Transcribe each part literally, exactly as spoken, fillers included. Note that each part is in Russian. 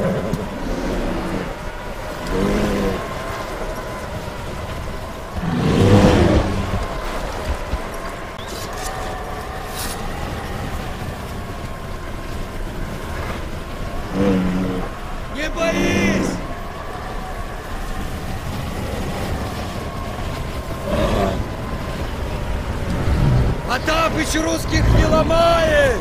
Не боись! Потапыч русских не ломает!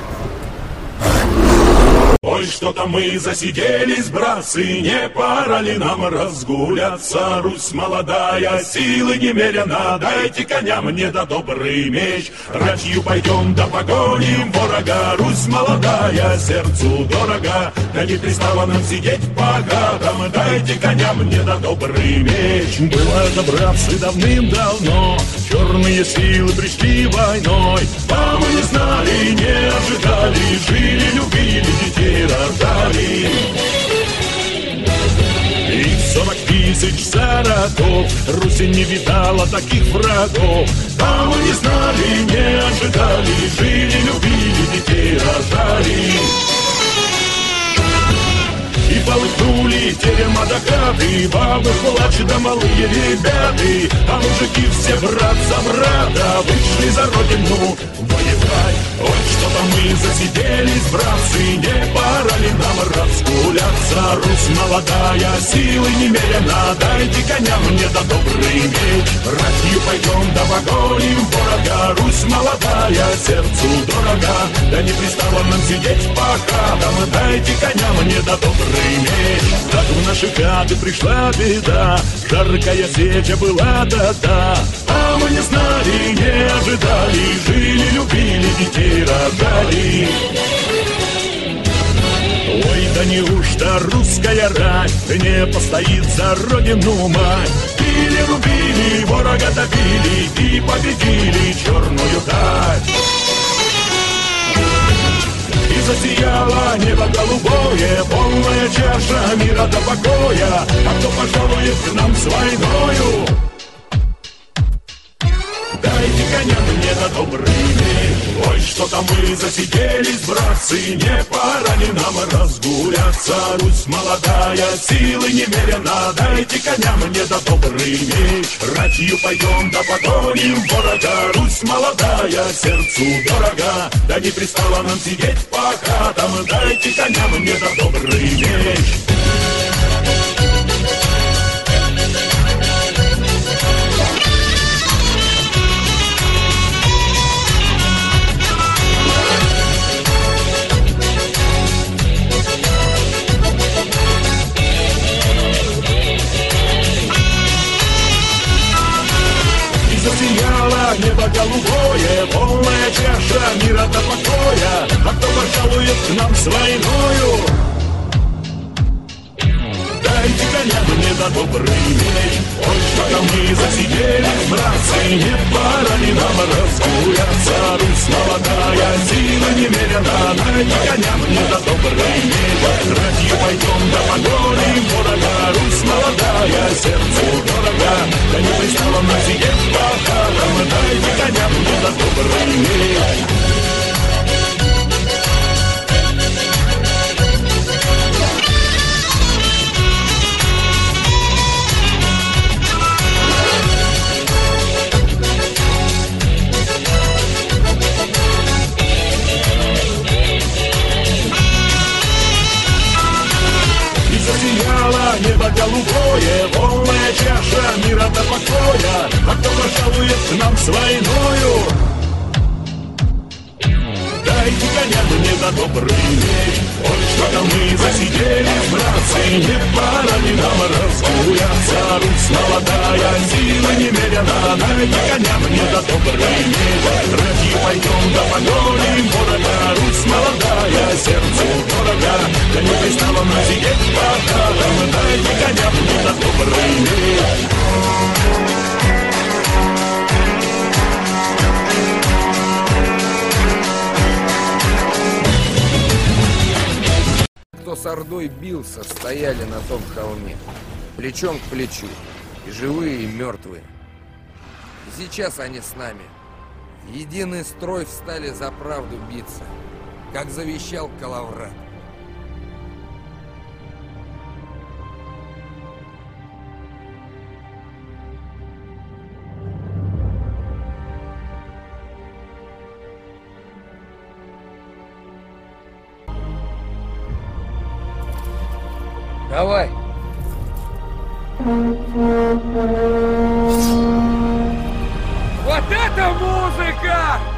Ой, что-то мы засиделись, братцы, не пора ли нам разгуляться? Русь молодая, силы немерено, дайте коня мне да добрый меч. Ратью пойдем да погоним ворога, Русь молодая, сердцу дорога. Да не пристало нам сидеть по гадам, дайте коня мне да добрый меч. Было это, братцы, давным-давно, черные силы пришли войной. А мы не знали, не ожидали, жили, любили, детей рождали. И сорок тысяч сороков Руси не видала таких врагов. А мы не знали, не ожидали, жили, любили, детей рождали. И полыхнули терема до хаты, бабы плачь да малые ребята. А мужики все брат за брата вышли за родину воевать. Ой, что-то мы засиделись, братцы, не пора ли нам разгуляться? Русь молодая, силы немерено, дайте коня мне да добрый меч. Ратью пойдем да погоним ворога, Русь молодая, сердцу дорога. Да не пристало нам сидеть по хатам, дайте коня мне да добрый меч. Так в наши хаты пришла беда, жаркая сеча была да-да. А мы не знали, не ожидали, жили, любили, детей рождали. Ой, да неужто русская рать не постоит за родину мать? Били, рубили, ворога добили и победили черную тать. И засияло небо голубое, полная чаша мира до покоя. А кто пожалует к нам с войною? Дайте коня мне на добрый меч. Ой, что-то мы засиделись, братцы, не пора ли нам разгуляться? Русь молодая, силы немерено, дайте коня мне да добрый меч. Ратью пойдем да погоним ворога, Русь молодая, сердцу дорога. Да не пристало нам сидеть по хатам, дайте коня мне да добрый меч. Засияло небо голубое, полная чаша мира до покоя. А кто пожалует к нам с войною? Дайте коня мне да добрый меч. Ой, что-то мы засиделись, братцы, не пора ли нам разгуляться? Русь молодая, сила немерена, дайте коня мне да добрый меч. Ратью пойдем да погоним ворога, Русь молодая, сердцу дорога. Да не пристало нам сидеть по хатам, дайте коня мне да добрый меч. Небо голубое, полная чаша мира до покоя. А кто пожалует к нам с войною? Дайте коня мне да добрый меч. Ой, что-то мы засиделись, братцы, не пора ли нам разгуляться? Русь молодая, сила немерена, дайте коня мне да добрый меч. Ратью пойдем да погоним ворога, Русь молодая, сердцу дорога. Да не пристало нам сидеть по хатам, дайте коня мне да добрый меч. Кто с Ордой бился, стояли на том холме, плечом к плечу, и живые, и мертвые. И сейчас они с нами. В единый строй встали за правду биться, как завещал Калаврат. Давай. Вот это музыка!